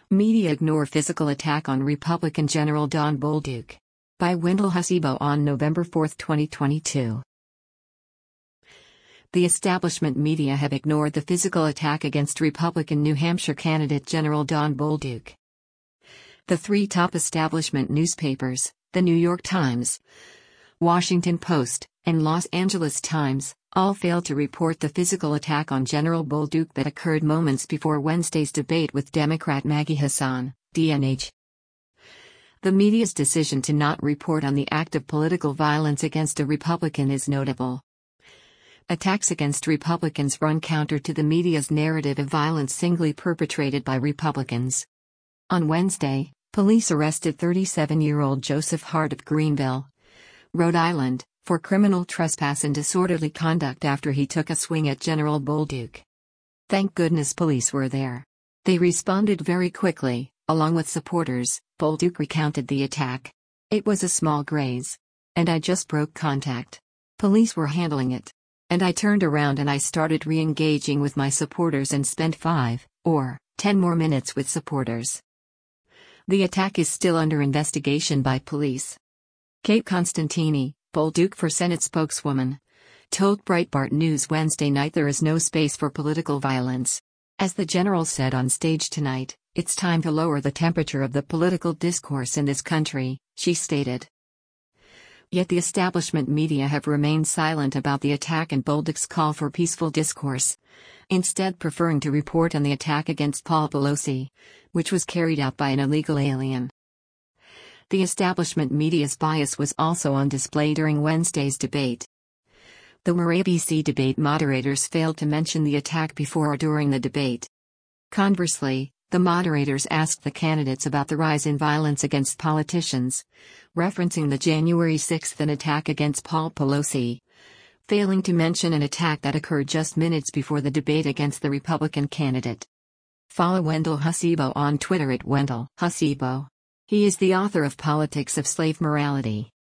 Media ignore physical attack on Republican General Don Bolduc. By Wendell Hasibo on November 4, 2022. The establishment media have ignored the physical attack against Republican New Hampshire candidate General Don Bolduc. The three top establishment newspapers, the New York Times, Washington Post, and Los Angeles Times, all failed to report the physical attack on General Bolduc that occurred moments before Wednesday's debate with Democrat Maggie Hassan, DNH. The media's decision to not report on the act of political violence against a Republican is notable. Attacks against Republicans run counter to the media's narrative of violence singly perpetrated by Republicans. On Wednesday, police arrested 37-year-old Joseph Hart of Greenville, Rhode Island, for criminal trespass and disorderly conduct after he took a swing at General Bolduc. Thank goodness police were there. They responded very quickly, along with supporters. Bolduc recounted the attack. It was a small graze. And I just broke contact. Police were handling it. And I turned around and I started re-engaging with my supporters and spent 5 or 10 more minutes with supporters. The attack is still under investigation by police. Kate Constantini, Bolduc for Senate spokeswoman, told Breitbart News Wednesday night there is no space for political violence. As the general said on stage tonight, it's time to lower the temperature of the political discourse in this country, she stated. Yet the establishment media have remained silent about the attack and Bolduc's call for peaceful discourse, instead preferring to report on the attack against Paul Pelosi, which was carried out by an illegal alien. The establishment media's bias was also on display during Wednesday's debate. The WABC debate moderators failed to mention the attack before or during the debate. Conversely, the moderators asked the candidates about the rise in violence against politicians, referencing the January 6th attack against Paul Pelosi, failing to mention an attack that occurred just minutes before the debate against the Republican candidate. Follow Wendell Hasibo on Twitter at Wendell Hasibo. He is the author of Politics of Slave Morality.